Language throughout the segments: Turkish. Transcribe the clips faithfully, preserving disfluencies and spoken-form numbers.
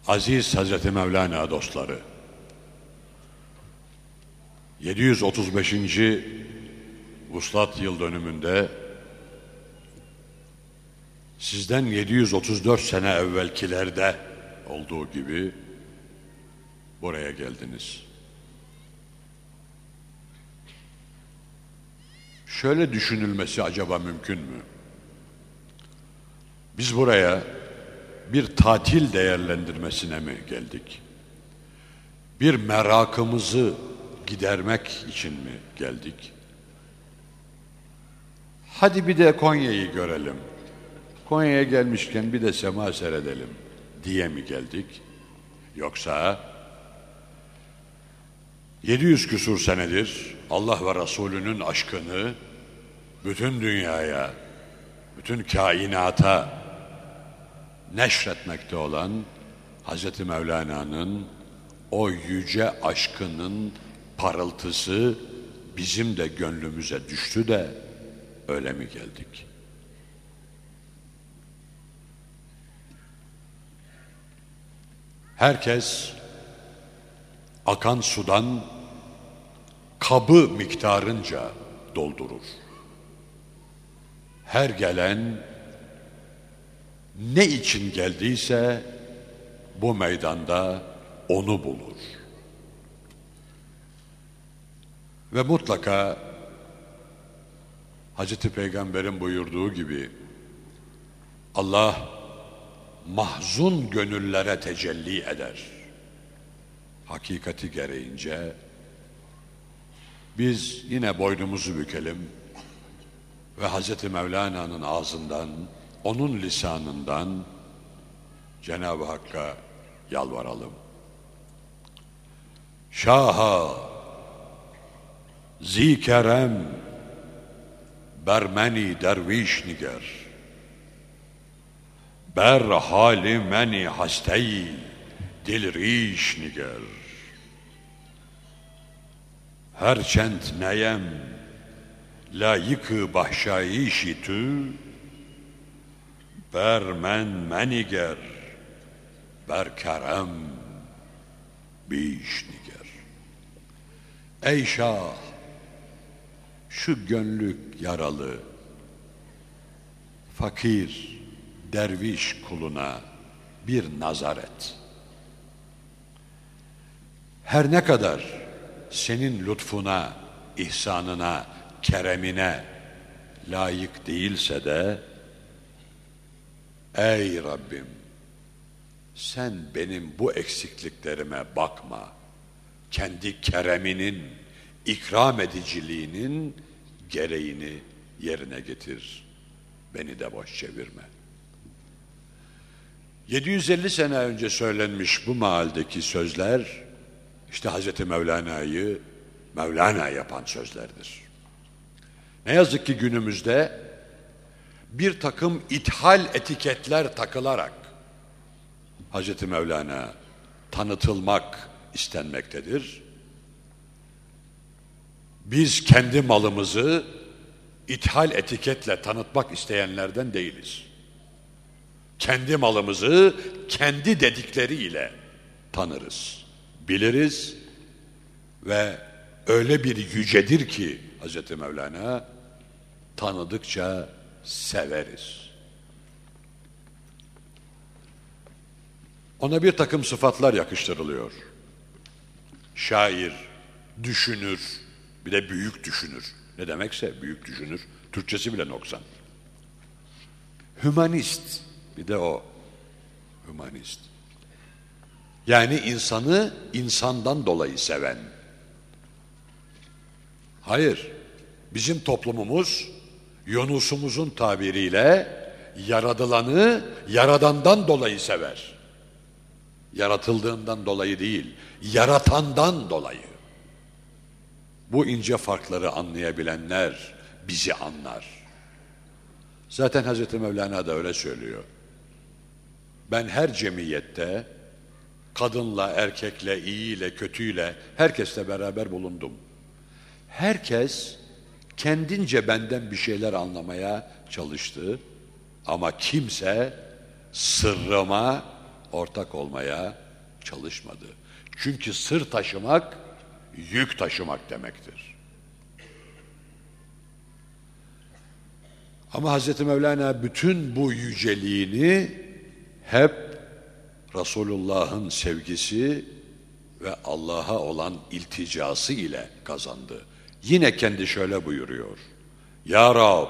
Aziz Hazreti Mevlana dostları, yedi yüz otuz beşinci Vuslat yıl dönümünde sizden yedi yüz otuz dört sene evvelkilerde olduğu gibi buraya geldiniz. Şöyle düşünülmesi acaba mümkün mü? Biz buraya bir tatil değerlendirmesine mi geldik? Bir merakımızı gidermek için mi geldik? Hadi bir de Konya'yı görelim. Konya'ya gelmişken bir de sema seyredelim diye mi geldik? Yoksa yedi yüz küsur senedir Allah ve Resulünün aşkını bütün dünyaya, bütün kainata neşretmekte olan Hazreti Mevlana'nın o yüce aşkının parıltısı bizim de gönlümüze düştü de öyle mi geldik? Herkes akan sudan kabı miktarınca doldurur. Her gelen ne için geldiyse bu meydanda onu bulur. Ve mutlaka Hazreti Peygamber'in buyurduğu gibi Allah mahzun gönüllere tecelli eder. Hakikati gereğince biz yine boynumuzu bükelim ve Hazreti Mevlana'nın ağzından, onun lisanından Cenab-ı Hakk'a yalvaralım. Şaha zikerem bermeni derviş niger ber hali meni hasteyi dilriş niger herçend neyem layık-ı bahşayişi tü ber men meniger ber kerem biş niger. Ey Şah, şu gönlük yaralı fakir derviş kuluna bir nazar et. Her ne kadar senin lütfuna, ihsanına, keremine layık değilse de ey Rabbim, sen benim bu eksikliklerime bakma. Kendi kereminin, ikram ediciliğinin gereğini yerine getir. Beni de boş çevirme. yedi yüz elli sene önce söylenmiş bu mealdeki sözler işte Hazreti Mevlana'yı Mevlana yapan sözlerdir. Ne yazık ki günümüzde bir takım ithal etiketler takılarak Hazreti Mevlana tanıtılmak istenmektedir. Biz kendi malımızı ithal etiketle tanıtmak isteyenlerden değiliz. Kendi malımızı kendi dedikleriyle tanırız, biliriz ve öyle bir yücedir ki Hazreti Mevlana tanıdıkça severiz. Ona bir takım sıfatlar yakıştırılıyor. Şair, düşünür, bir de büyük düşünür. Ne demekse büyük düşünür. Türkçesi bile noksan. Hümanist, bir de o. Hümanist. Yani insanı insandan dolayı seven. Hayır, bizim toplumumuz Yunus'umuzun tabiriyle yaradılanı yaradandan dolayı sever. Yaratıldığından dolayı değil, yaratandan dolayı. Bu ince farkları anlayabilenler bizi anlar. Zaten Hazreti Mevlana da öyle söylüyor. Ben her cemiyette kadınla, erkekle, iyiyle, kötüyle, herkesle beraber bulundum. Herkes kendince benden bir şeyler anlamaya çalıştı ama kimse sırrıma ortak olmaya çalışmadı. Çünkü sır taşımak, yük taşımak demektir. Ama Hazreti Mevlana bütün bu yüceliğini hep Resulullah'ın sevgisi ve Allah'a olan ilticası ile kazandı. Yine kendi şöyle buyuruyor. Ya Rab,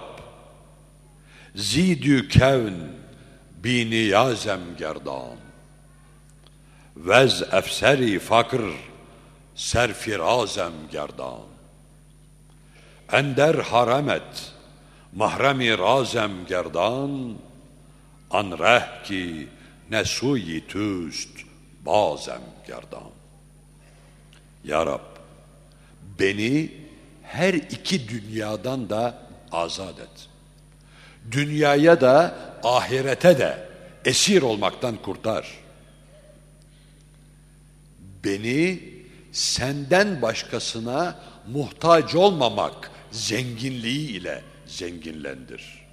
zidü kevn bi niyazem gerdan, vez efseri fakr serfirazem gerdan, ender haramet mahremi razem gerdan, an reh ki nesuyi tüst bazem gerdan. Ya Rab, beni her iki dünyadan da azat et. Dünyaya da ahirete de esir olmaktan kurtar. Beni senden başkasına muhtaç olmamak zenginliği ile zenginlendir.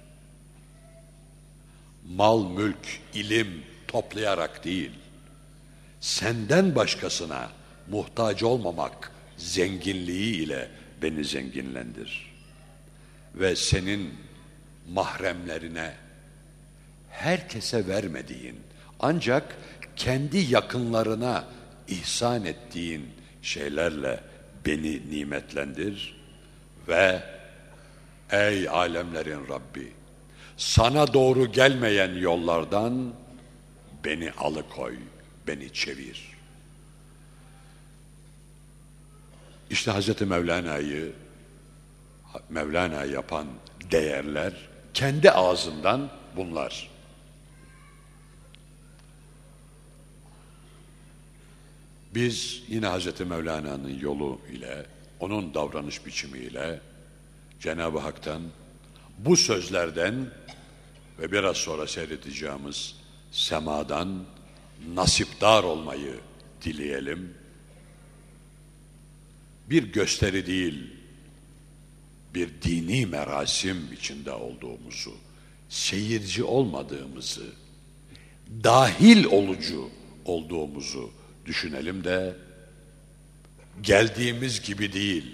Mal, mülk, ilim toplayarak değil, senden başkasına muhtaç olmamak zenginliği ile beni zenginlendir. Ve senin mahremlerine, herkese vermediğin, ancak kendi yakınlarına ihsan ettiğin şeylerle beni nimetlendir ve ey alemlerin Rabbi, sana doğru gelmeyen yollardan beni alıkoy, beni çevir. İşte Hazreti Mevlana'yı Mevlana yapan değerler kendi ağzından bunlar. Biz yine Hazreti Mevlana'nın yolu ile, onun davranış biçimiyle Cenab-ı Hak'tan bu sözlerden ve biraz sonra seyredeceğimiz semadan nasipdar olmayı dileyelim. Bir gösteri değil, bir dini merasim içinde olduğumuzu, seyirci olmadığımızı, dahil olucu olduğumuzu düşünelim de geldiğimiz gibi değil,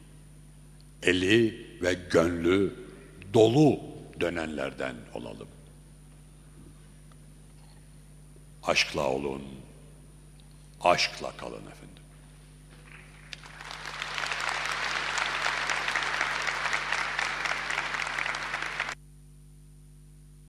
eli ve gönlü dolu dönenlerden olalım. Aşkla olun, aşkla kalın efendim.